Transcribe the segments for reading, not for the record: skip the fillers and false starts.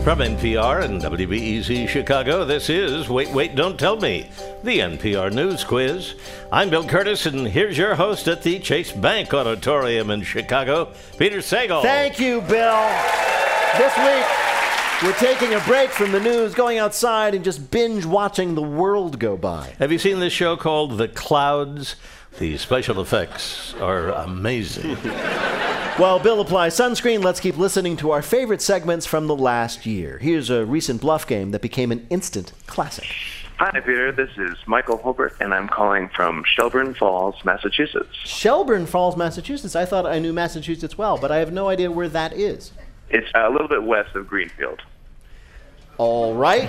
From NPR and WBEZ Chicago, this is Wait, Wait, Don't Tell Me, the NPR News Quiz. I'm Bill Curtis, and here's your host at the Chase Bank Auditorium in Chicago, Peter Sagal. Thank you, Bill. This week, we're taking a break from the news, going outside and just binge watching the world go by. Have you seen this show called The Clouds? The special effects are amazing. While Bill applies sunscreen, let's keep listening to our favorite segments from the last year. Here's a recent bluff game that became an instant classic. Hi, Peter. This is Michael Hobart, and I'm calling from Shelburne Falls, Massachusetts. Shelburne Falls, Massachusetts? I thought I knew Massachusetts well, but I have no idea where that is. It's a little bit west of Greenfield. All right.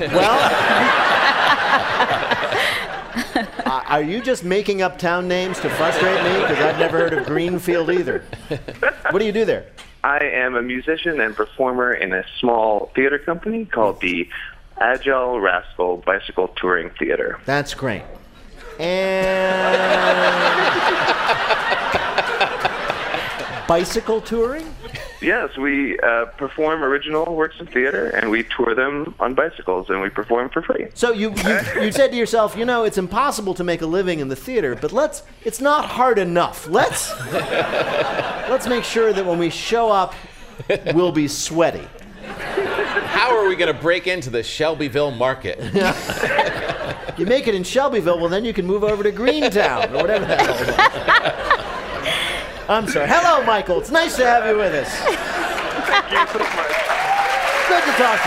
Well, are you just making up town names to frustrate me? Because I've never heard of Greenfield either. What do you do there? I am a musician and performer in a small theater company called the Agile Rascal Bicycle Touring Theater. That's great. And bicycle touring? Yes, we perform original works of theater, and we tour them on bicycles, and we perform for free. So you said to yourself, you know, it's impossible to make a living in the theater, but it's not hard enough. Let's make sure that when we show up, we'll be sweaty. How are we going to break into the Shelbyville market? You make it in Shelbyville, well, then you can move over to Greentown, or whatever that is. I'm sorry. Hello, Michael. It's nice to have you with us. Thank you so much. Good to talk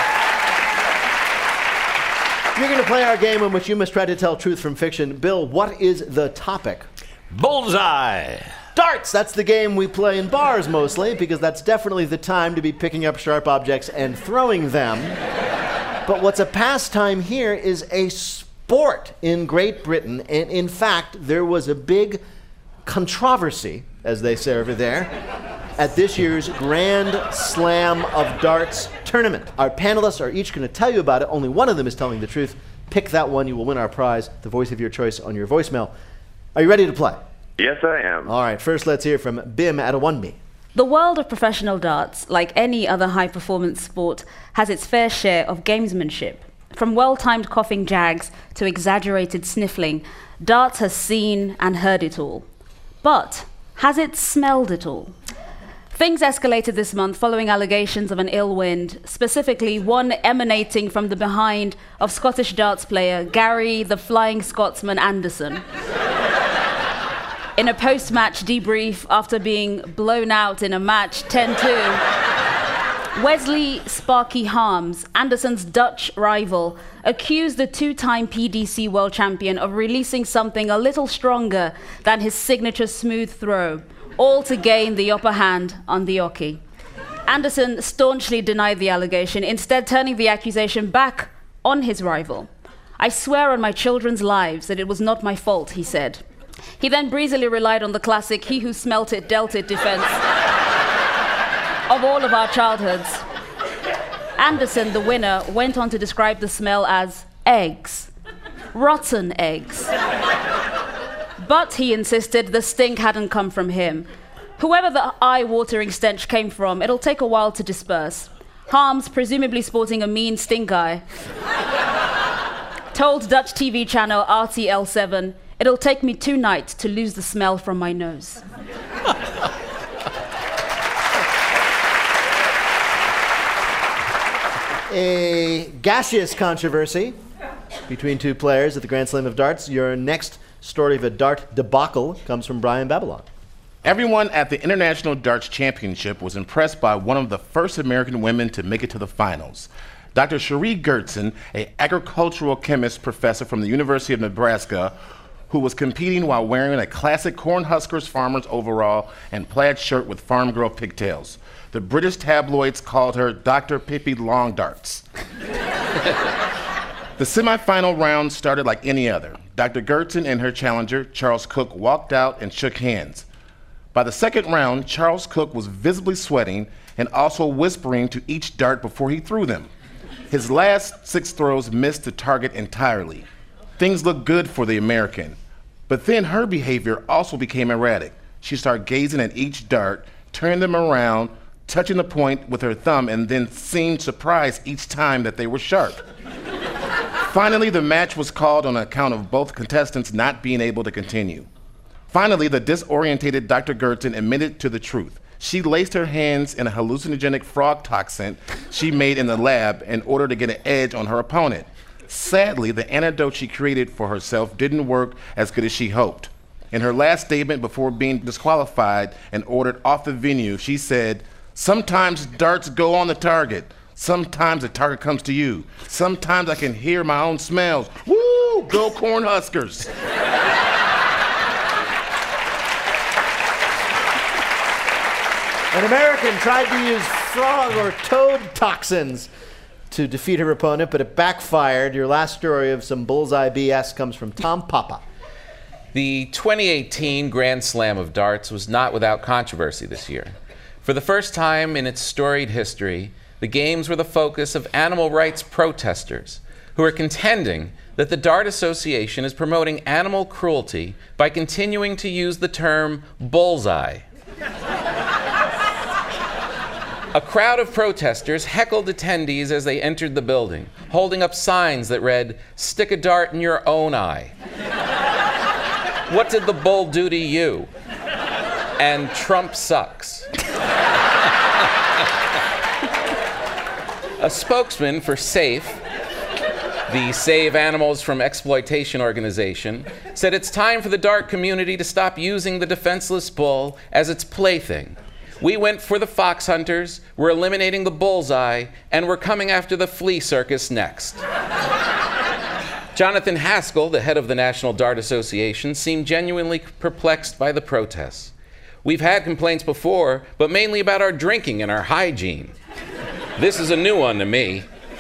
to you. You're going to play our game in which you must try to tell truth from fiction. Bill, what is the topic? Bullseye. Darts! That's the game we play in bars mostly, because that's definitely the time to be picking up sharp objects and throwing them. But what's a pastime here is a sport in Great Britain, and in fact, there was a big controversy, as they say over there, at this year's Grand Slam of Darts tournament. Our panelists are each going to tell you about it. Only one of them is telling the truth. Pick that one. You will win our prize, the voice of your choice, on your voicemail. Are you ready to play? Yes, I am. All right, first let's hear from Bim at a 1B. The world of professional darts, like any other high-performance sport, has its fair share of gamesmanship. From well-timed coughing jags to exaggerated sniffling, darts has seen and heard it all. But has it smelled it all? Things escalated this month following allegations of an ill wind, specifically one emanating from the behind of Scottish darts player Gary the Flying Scotsman Anderson. In a post-match debrief after being blown out in a match 10-2, Wesley Sparky Harms, Anderson's Dutch rival, accused the two-time PDC world champion of releasing something a little stronger than his signature smooth throw, all to gain the upper hand on the Oki. Anderson staunchly denied the allegation, instead turning the accusation back on his rival. "I swear on my children's lives that it was not my fault," he said. He then breezily relied on the classic "he who smelt it, dealt it" defense of all of our childhoods. Anderson, the winner, went on to describe the smell as eggs. Rotten eggs. But, he insisted, the stink hadn't come from him. Whoever the eye-watering stench came from, it'll take a while to disperse. Harms, presumably sporting a mean stink eye, told Dutch TV channel RTL7, "It'll take me 2 nights to lose the smell from my nose." A gaseous controversy between two players at the Grand Slam of Darts. Your next story of a dart debacle comes from Brian Babylon. Everyone at the International Darts Championship was impressed by one of the first American women to make it to the finals. Dr. Cherie Gertzen, an agricultural chemist professor from the University of Nebraska, who was competing while wearing a classic Cornhuskers farmer's overall and plaid shirt with farm girl pigtails. The British tabloids called her Dr. Pippi Longdarts. The semifinal round started like any other. Dr. Gertzen and her challenger, Charles Cook, walked out and shook hands. By the second round, Charles Cook was visibly sweating and also whispering to each dart before he threw them. His last 6 throws missed the target entirely. Things looked good for the American. But then her behavior also became erratic. She started gazing at each dart, turning them around, touching the point with her thumb and then seemed surprised each time that they were sharp. Finally, the match was called on account of both contestants not being able to continue. Finally, the disorientated Dr. Gertzen admitted to the truth. She laced her hands in a hallucinogenic frog toxin she made in the lab in order to get an edge on her opponent. Sadly, the antidote she created for herself didn't work as good as she hoped. In her last statement before being disqualified and ordered off the venue, she said, "Sometimes darts go on the target. Sometimes the target comes to you. Sometimes I can hear my own smells. Woo! Go Cornhuskers!" An American tried to use frog or toad toxins to defeat her opponent, but it backfired. Your last story of some bullseye BS comes from Tom Papa. The 2018 Grand Slam of Darts was not without controversy this year. For the first time in its storied history, the games were the focus of animal rights protesters who are contending that the Dart Association is promoting animal cruelty by continuing to use the term bullseye. A crowd of protesters heckled attendees as they entered the building, holding up signs that read, "Stick a dart in your own eye." "What did the bull do to you?" And "Trump sucks." A spokesman for SAFE, the Save Animals from Exploitation organization, said it's time for the dart community to stop using the defenseless bull as its plaything. "We went for the fox hunters, we're eliminating the bullseye, and we're coming after the flea circus next." Jonathan Haskell, the head of the National Dart Association, seemed genuinely perplexed by the protests. "We've had complaints before, but mainly about our drinking and our hygiene. This is a new one to me."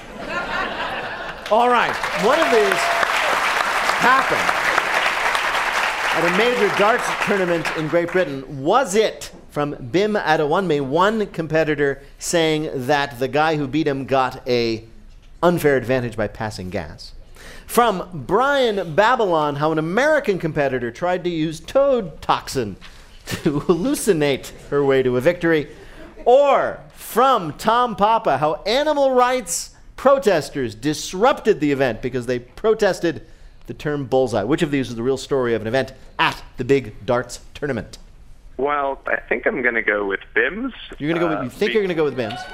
All right, one of these happened at a major darts tournament in Great Britain. Was it from Bim Adewunmi, one competitor saying that the guy who beat him got a unfair advantage by passing gas? From Brian Babylon, how an American competitor tried to use toad toxin to hallucinate her way to a victory? Or from Tom Papa, how animal rights protesters disrupted the event because they protested the term bullseye. Which of these is the real story of an event at the big darts tournament? Well, I think I'm going to go with Bims. You're going to go with, you think you're going to go with Bims?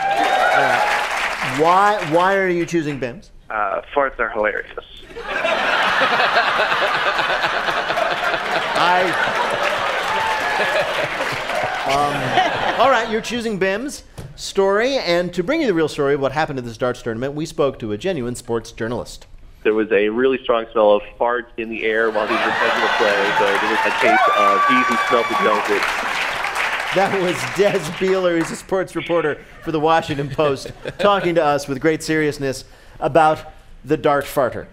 Why are you choosing Bims? Farts are hilarious. All right, you're choosing Bim's story, and to bring you the real story of what happened at this darts tournament, we spoke to a genuine sports journalist. There was a really strong smell of farts in the air while he was attempting to play, so there was a case of he who smelled the Celtics. That was Des Beeler, who's a sports reporter for the Washington Post, talking to us with great seriousness about the dart farter.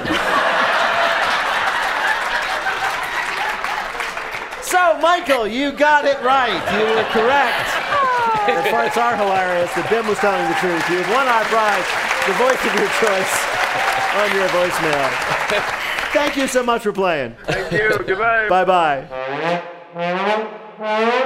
So, Michael, you got it right. You were correct. The farts are hilarious. The Bim was telling the truth. You have won our prize, the voice of your choice, on your voicemail. Thank you so much for playing. Thank you. Goodbye. Bye-bye.